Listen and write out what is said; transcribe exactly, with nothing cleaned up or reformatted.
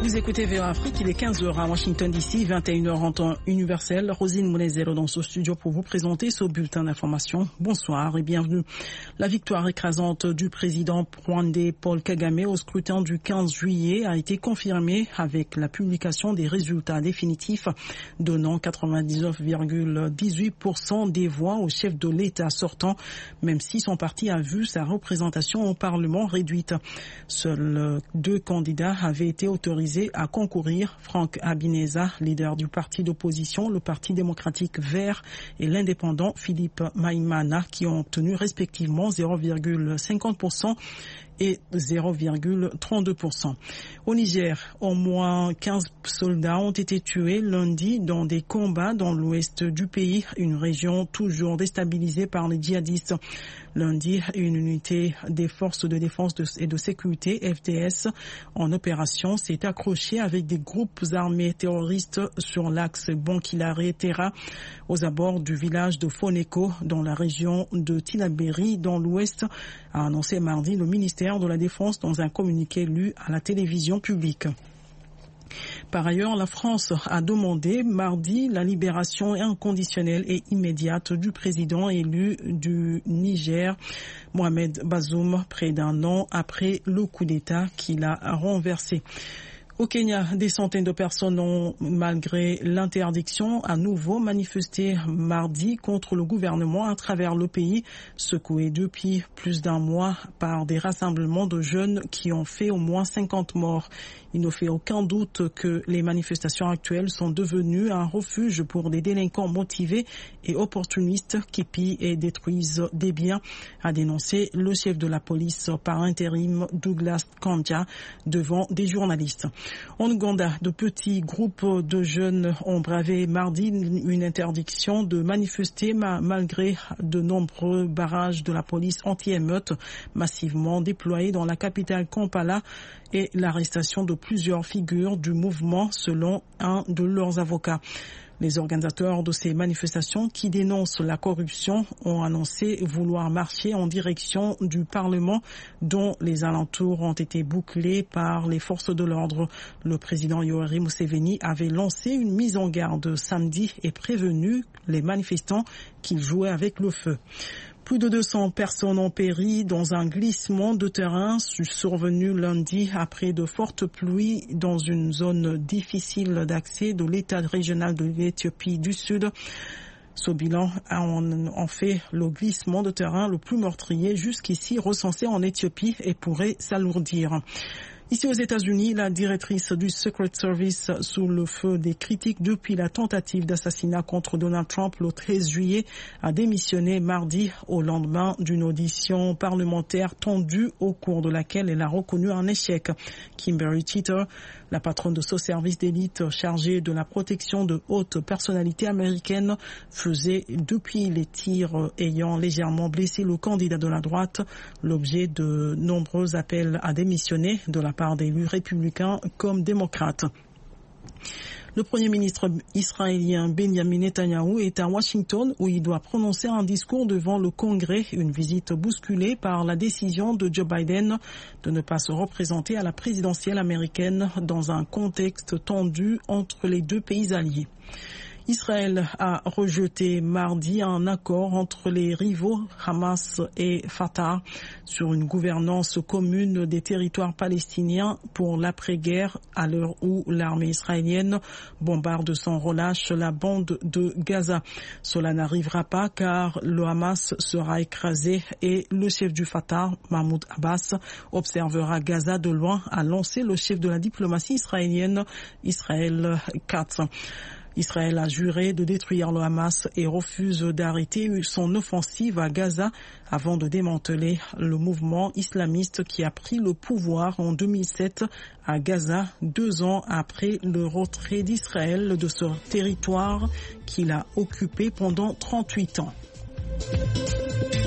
Vous écoutez V O A Afrique, il est quinze heures à Washington D C, vingt et une heures en temps universel. Rosine Mounezero dans ce studio pour vous présenter ce bulletin d'information. Bonsoir et bienvenue. La victoire écrasante du président rwandais Paul Kagame au scrutin du quinze juillet a été confirmée avec la publication des résultats définitifs, donnant quatre-vingt-dix-neuf virgule dix-huit pour cent des voix au chef de l'État sortant, même si son parti a vu sa représentation au Parlement réduite. Seuls deux candidats avaient été autorisés à concourir, Frank Habineza, leader du parti d'opposition, le Parti démocratique vert, et l'indépendant Philippe Maïmana, qui ont obtenu respectivement zéro virgule cinquante pour cent et zéro virgule trente-deux pour cent. Au Niger, au moins quinze soldats ont été tués lundi dans des combats dans l'ouest du pays, une région toujours déstabilisée par les djihadistes. Lundi, une unité des forces de défense et de sécurité, F D S, en opération s'est accrochée avec des groupes armés terroristes sur l'axe Bonkilare-Terra, aux abords du village de Foneko, dans la région de Tilaberi, dans l'ouest, a annoncé mardi le ministère de la Défense dans un communiqué lu à la télévision publique. Par ailleurs, la France a demandé mardi la libération inconditionnelle et immédiate du président élu du Niger, Mohamed Bazoum, près d'un an après le coup d'État qu'il a renversé. Au Kenya, des centaines de personnes ont, malgré l'interdiction, à nouveau manifesté mardi contre le gouvernement à travers le pays, secoué depuis plus d'un mois par des rassemblements de jeunes qui ont fait au moins cinquante morts. Il ne fait aucun doute que les manifestations actuelles sont devenues un refuge pour des délinquants motivés et opportunistes qui pillent et détruisent des biens, a dénoncé le chef de la police par intérim Douglas Kanja devant des journalistes. En Ouganda, de petits groupes de jeunes ont bravé mardi une interdiction de manifester malgré de nombreux barrages de la police anti-émeute massivement déployés dans la capitale Kampala et l'arrestation de plusieurs figures du mouvement selon un de leurs avocats. Les organisateurs de ces manifestations qui dénoncent la corruption ont annoncé vouloir marcher en direction du Parlement dont les alentours ont été bouclés par les forces de l'ordre. Le président Yoweri Museveni avait lancé une mise en garde samedi et prévenu les manifestants qu'ils jouaient avec le feu. Plus de deux cents personnes ont péri dans un glissement de terrain survenu lundi après de fortes pluies dans une zone difficile d'accès de l'État régional de l'Éthiopie du Sud. Ce bilan a en fait le glissement de terrain le plus meurtrier jusqu'ici recensé en Éthiopie et pourrait s'alourdir. Ici aux États-Unis, la directrice du Secret Service sous le feu des critiques depuis la tentative d'assassinat contre Donald Trump le treize juillet a démissionné mardi au lendemain d'une audition parlementaire tendue au cours de laquelle elle a reconnu un échec. Kimberly Teeter, la patronne de ce service d'élite chargé de la protection de hautes personnalités américaines, faisait depuis les tirs ayant légèrement blessé le candidat de la droite l'objet de nombreux appels à démissionner de la part d'élus républicains comme démocrates. Le Premier ministre israélien Benjamin Netanyahou est à Washington où il doit prononcer un discours devant le Congrès, une visite bousculée par la décision de Joe Biden de ne pas se représenter à la présidentielle américaine dans un contexte tendu entre les deux pays alliés. Israël a rejeté mardi un accord entre les rivaux Hamas et Fatah sur une gouvernance commune des territoires palestiniens pour l'après-guerre à l'heure où l'armée israélienne bombarde sans relâche la bande de Gaza. Cela n'arrivera pas car le Hamas sera écrasé et le chef du Fatah, Mahmoud Abbas, observera Gaza de loin, a lancé le chef de la diplomatie israélienne, Israël Katz. Israël a juré de détruire le Hamas et refuse d'arrêter son offensive à Gaza avant de démanteler le mouvement islamiste qui a pris le pouvoir en deux mille sept à Gaza, deux ans après le retrait d'Israël de ce territoire qu'il a occupé pendant trente-huit ans.